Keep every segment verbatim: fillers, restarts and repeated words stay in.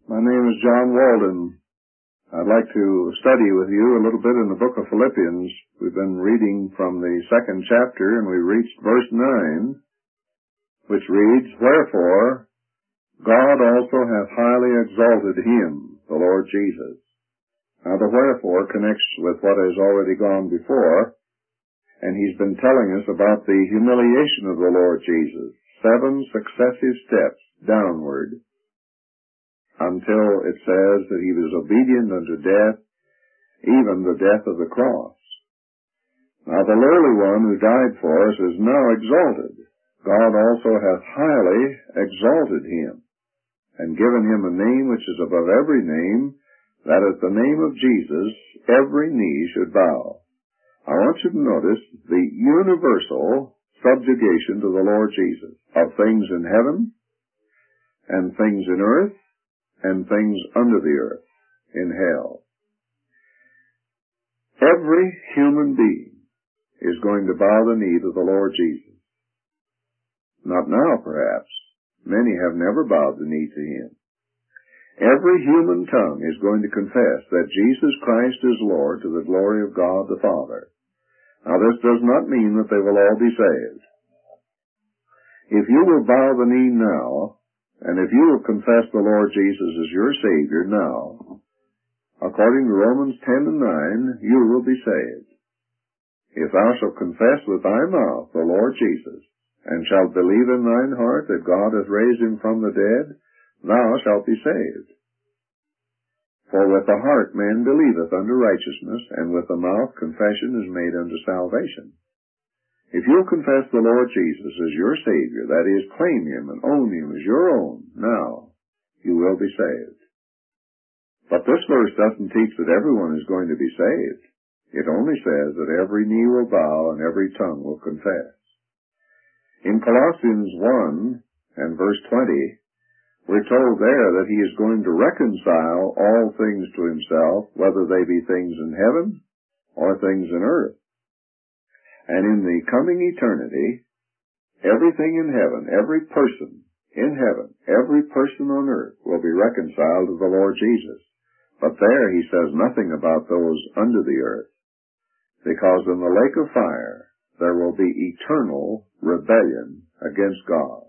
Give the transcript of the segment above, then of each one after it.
My name is John Walden. I'd like to study with you a little bit in the book of Philippians. We've been reading from the second chapter, and we reached verse nine, which reads, "Wherefore God also hath highly exalted him," the Lord Jesus. Now the wherefore connects with what has already gone before, and he's been telling us about the humiliation of the Lord Jesus. Seven successive steps downward, until it says that he was obedient unto death, even the death of the cross. Now the lowly one who died for us is now exalted. God also hath highly exalted him, and given him a name which is above every name, that at the name of Jesus every knee should bow. I want you to notice the universal subjugation to the Lord Jesus of things in heaven and things in earth and things under the earth, in hell. Every human being is going to bow the knee to the Lord Jesus. Not now, perhaps. Many have never bowed the knee to him. Every human tongue is going to confess that Jesus Christ is Lord to the glory of God the Father. Now, this does not mean that they will all be saved. If you will bow the knee now, and if you will confess the Lord Jesus as your Savior now, according to Romans ten and nine, you will be saved. If thou shalt confess with thy mouth the Lord Jesus, and shalt believe in thine heart that God hath raised him from the dead, thou shalt be saved. For with the heart man believeth unto righteousness, and with the mouth confession is made unto salvation. If you'll confess the Lord Jesus as your Savior, that is, claim him and own him as your own, now, you will be saved. But this verse doesn't teach that everyone is going to be saved. It only says that every knee will bow and every tongue will confess. In Colossians one and verse twenty, we're told there that he is going to reconcile all things to himself, whether they be things in heaven or things in earth. And in the coming eternity, everything in heaven, every person in heaven, every person on earth will be reconciled to the Lord Jesus. But there he says nothing about those under the earth, because in the lake of fire there will be eternal rebellion against God.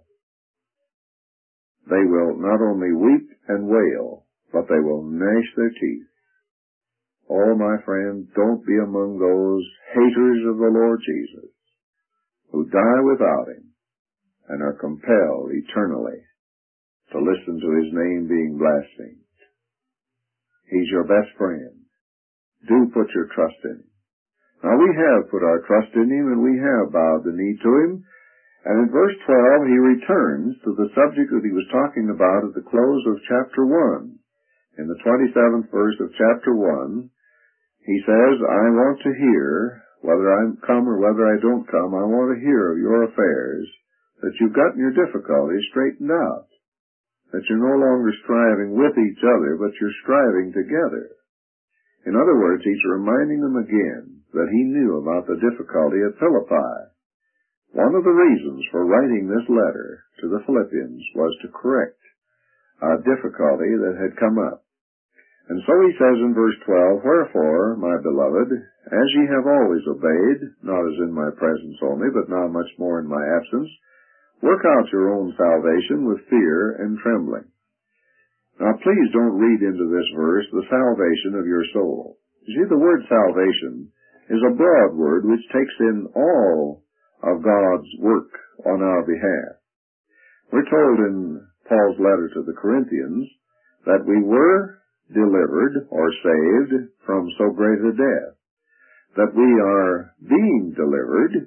They will not only weep and wail, but they will gnash their teeth. Oh, my friend, don't be among those haters of the Lord Jesus who die without him and are compelled eternally to listen to his name being blasphemed. He's your best friend. Do put your trust in him. Now, we have put our trust in him, and we have bowed the knee to him. And in verse twelve, he returns to the subject that he was talking about at the close of chapter one. In the twenty-seventh verse of chapter one, he says, I want to hear, whether I come or whether I don't come, I want to hear of your affairs, that you've gotten your difficulties straightened out, that you're no longer striving with each other, but you're striving together. In other words, he's reminding them again that he knew about the difficulty at Philippi. One of the reasons for writing this letter to the Philippians was to correct a difficulty that had come up. And so he says in verse twelve, Wherefore, my beloved, as ye have always obeyed, not as in my presence only, but now much more in my absence, work out your own salvation with fear and trembling. Now please don't read into this verse the salvation of your soul. You see, the word salvation is a broad word which takes in all of God's work on our behalf. We're told in Paul's letter to the Corinthians that we were delivered or saved from so great a death, that we are being delivered,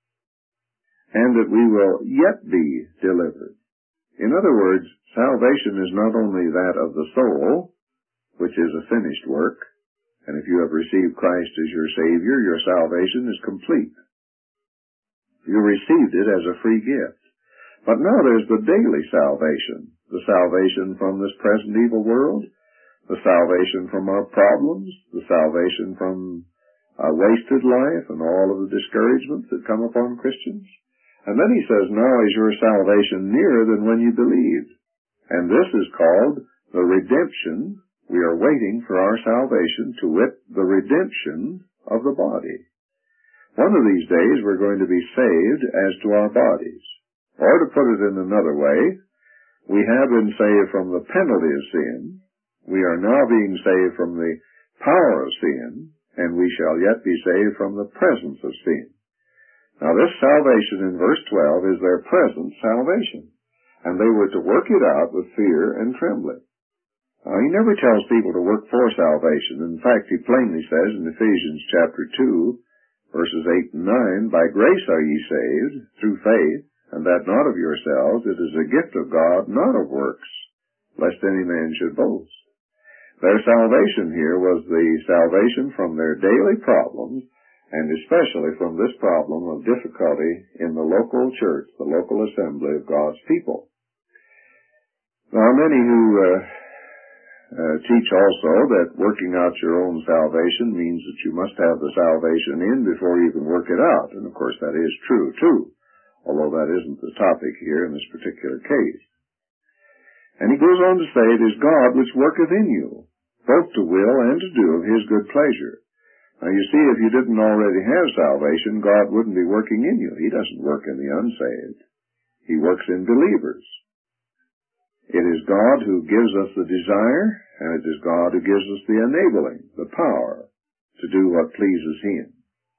and that we will yet be delivered. In other words, salvation is not only that of the soul, which is a finished work, and if you have received Christ as your Savior, your salvation is complete. You received it as a free gift. But now there's the daily salvation, the salvation from this present evil world, the salvation from our problems, the salvation from a wasted life and all of the discouragements that come upon Christians. And then he says, now is your salvation nearer than when you believed. And this is called the redemption, we are waiting for our salvation, to wit, the redemption of the body. One of these days we're going to be saved as to our bodies. Or to put it in another way, we have been saved from the penalty of sin. We are now being saved from the power of sin, and we shall yet be saved from the presence of sin. Now this salvation in verse twelve is their present salvation, and they were to work it out with fear and trembling. Now, he never tells people to work for salvation. In fact, he plainly says in Ephesians chapter two, verses eight and nine, "By grace are ye saved, through faith, and that not of yourselves, it is a gift of God, not of works, lest any man should boast." Their salvation here was the salvation from their daily problems, and especially from this problem of difficulty in the local church, the local assembly of God's people. There are many who uh, uh, teach also that working out your own salvation means that you must have the salvation in before you can work it out. And of course that is true too, although that isn't the topic here in this particular case. And he goes on to say, "It is God which worketh in you, both to will and to do of his good pleasure." Now you see, if you didn't already have salvation, God wouldn't be working in you. He doesn't work in the unsaved. He works in believers. It is God who gives us the desire, and it is God who gives us the enabling, the power, to do what pleases him.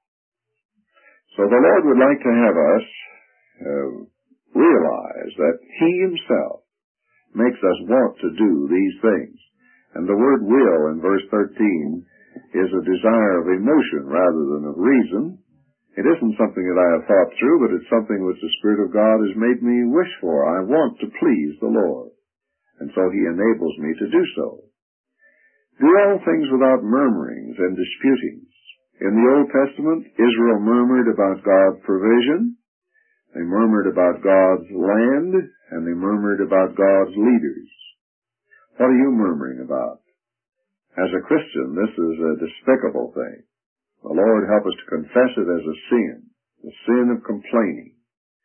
So the Lord would like to have us uh, realize that he himself makes us want to do these things. And the word will in verse thirteen is a desire of emotion rather than of reason. It isn't something that I have thought through, but it's something which the Spirit of God has made me wish for. I want to please the Lord. And so he enables me to do so. Do all things without murmurings and disputings. In the Old Testament, Israel murmured about God's provision. They murmured about God's land, and they murmured about God's leaders. What are you murmuring about? As a Christian, this is a despicable thing. The Lord help us to confess it as a sin, the sin of complaining.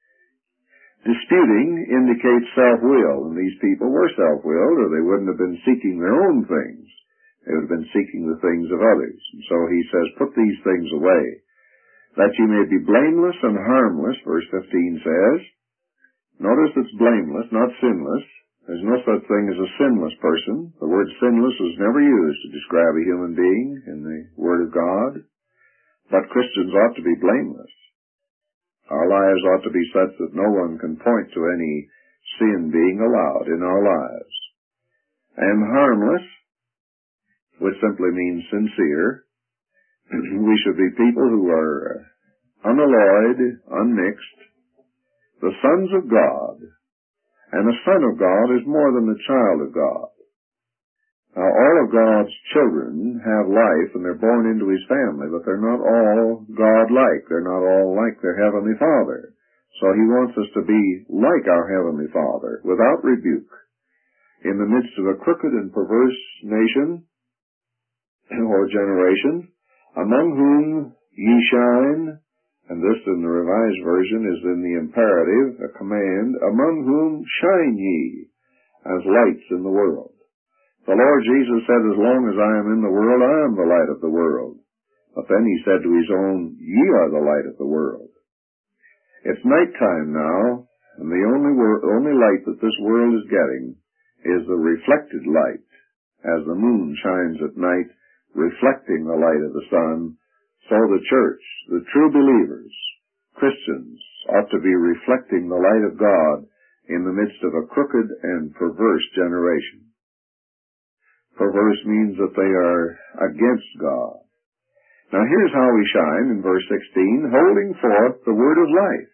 Disputing indicates self-will, and these people were self-willed, or they wouldn't have been seeking their own things. They would have been seeking the things of others. And so he says, "Put these things away, that ye may be blameless and harmless," verse fifteen says. Notice it's blameless, not sinless. There's no such thing as a sinless person. The word sinless is never used to describe a human being in the Word of God. But Christians ought to be blameless. Our lives ought to be such that no one can point to any sin being allowed in our lives. And harmless, which simply means sincere. We should be people who are unalloyed, unmixed, the sons of God. And a son of God is more than a child of God. Now, all of God's children have life and they're born into his family, but they're not all God-like. They're not all like their Heavenly Father. So he wants us to be like our Heavenly Father, without rebuke, in the midst of a crooked and perverse nation or generation, among whom ye shine. And this in the Revised Version is in the imperative, a command, "among whom shine ye as lights in the world." The Lord Jesus said, "As long as I am in the world, I am the light of the world." But then he said to his own, "Ye are the light of the world." It's nighttime now, and the only, wor- only light that this world is getting is the reflected light, as the moon shines at night, reflecting the light of the sun. So the church, the true believers, Christians, ought to be reflecting the light of God in the midst of a crooked and perverse generation. Perverse means that they are against God. Now here's how we shine in verse sixteen, holding forth the word of life.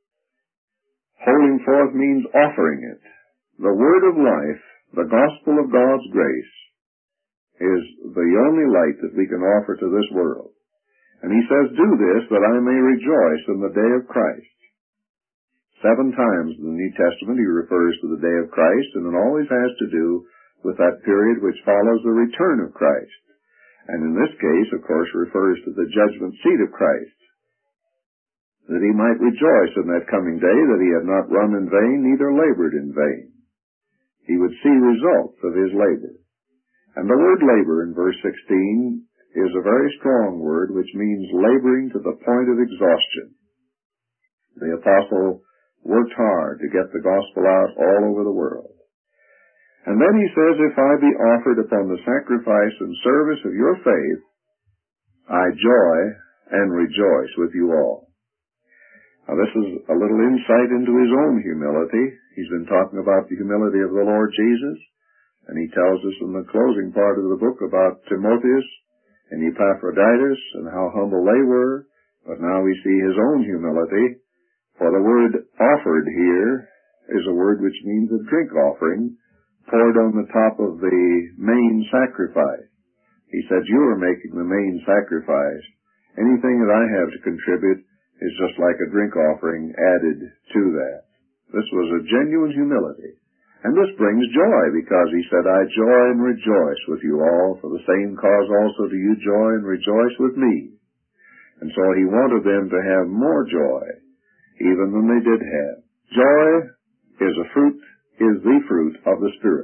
Holding forth means offering it. The word of life, the gospel of God's grace, is the only light that we can offer to this world. And he says, "Do this, that I may rejoice in the day of Christ." Seven times in the New Testament he refers to the day of Christ, and it always has to do with that period which follows the return of Christ. And in this case, of course, refers to the judgment seat of Christ, that he might rejoice in that coming day, that he had not run in vain, neither labored in vain. he would see results of his labor. And the word labor in verse sixteen is a very strong word, which means laboring to the point of exhaustion. The apostle worked hard to get the gospel out all over the world. And then he says, if I be offered upon the sacrifice and service of your faith, I joy and rejoice with you all. Now this is a little insight into his own humility. He's been talking about the humility of the Lord Jesus, and he tells us in the closing part of the book about Timotheus and Epaphroditus and how humble they were, but now we see his own humility, for the word offered here is a word which means a drink offering poured on the top of the main sacrifice. He said, you are making the main sacrifice. Anything that I have to contribute is just like a drink offering added to that. This was a genuine humility. And this brings joy, because he said, I joy and rejoice with you all, for the same cause also do you joy and rejoice with me. And so he wanted them to have more joy, even than they did have. Joy is a fruit, is the fruit of the Spirit.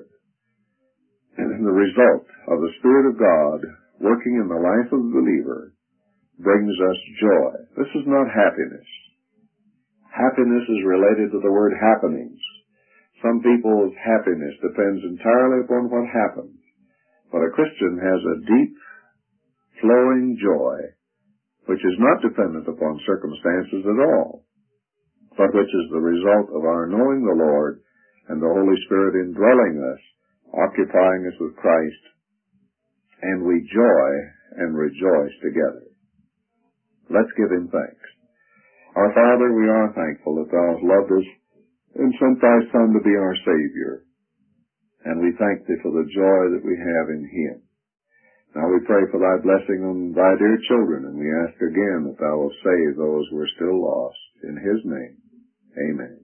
And the result of the Spirit of God working in the life of the believer brings us joy. This is not happiness. Happiness is related to the word happenings. Some people's happiness depends entirely upon what happens. But a Christian has a deep, flowing joy, which is not dependent upon circumstances at all, but which is the result of our knowing the Lord and the Holy Spirit indwelling us, occupying us with Christ, and we joy and rejoice together. Let's give him thanks. Our Father, we are thankful that thou hast loved us and sent thy Son to be our Savior. And we thank thee for the joy that we have in him. Now we pray for thy blessing on thy dear children, and we ask again that thou wilt save those who are still lost. In his name, amen.